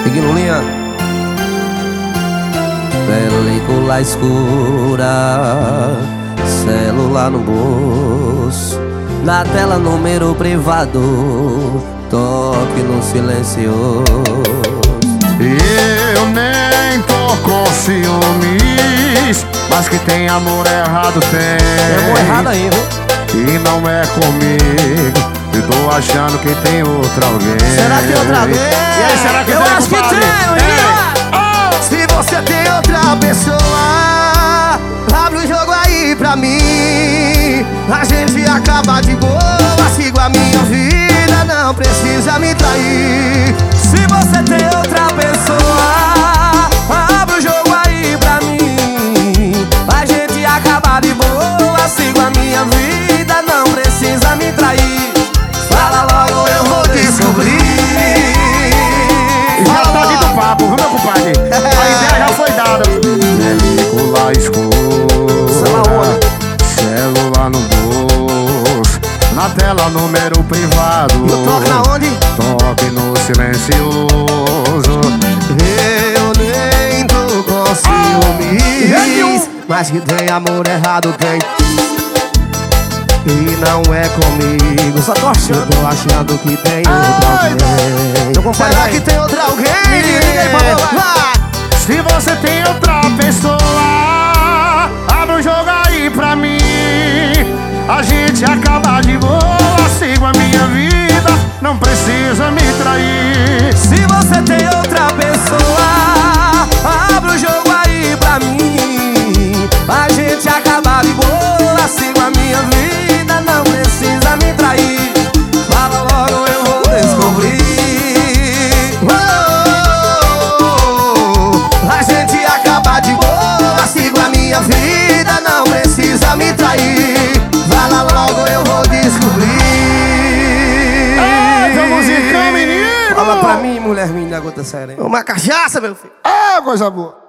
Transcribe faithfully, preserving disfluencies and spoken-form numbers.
Lulinha. Película escura, celular no bolso, na tela número privado, toque no silencioso. Eu nem tô com ciúmes, mas que tem amor errado tem. Tem amor errado aí, viu? E não é comigo, eu tô achando que tem outra alguém. Será que tem outra alguém? E aí, será que eu tem, acho compadre? que tem, oh! Se você tem outra pessoa, abre o jogo aí pra mim. A gente acaba de boa, sigo a minha vida, não precisa me trair. Se você tem outra pessoa, abre o jogo aí pra mim. A gente acaba de boa, sigo a minha vida, não precisa me trair. Fala logo, eu vou descobrir. Já tá dito o papo, viu, meu compadre? A ideia já foi dada. Película escura, celular no bolso, na tela número privado. E o toque na onde? Toque no silencioso. Eu nem tô com ciúmes, mas que tem amor errado tem. E não é comigo, só tô achando, eu tô achando que tem outra alguém. Será que tem outra alguém? Ninguém falou, vai. Se você tem outra pessoa, abre o jogo aí pra mim. A gente acaba de boa, sigo a minha vida, não precisa me trair. Se você tem outra pessoa, abre o jogo aí pra mim. A gente acaba de boa, sigo a minha vida, não precisa me trair. Fala logo, eu vou descobrir. Oh, a gente acaba de boa, sigo a minha vida, não precisa me trair. Fala logo, eu vou descobrir. Eita, musicão, menino! Fala pra mim, mulher minha da gota séria. Uma cachaça, meu filho. Ah, coisa boa.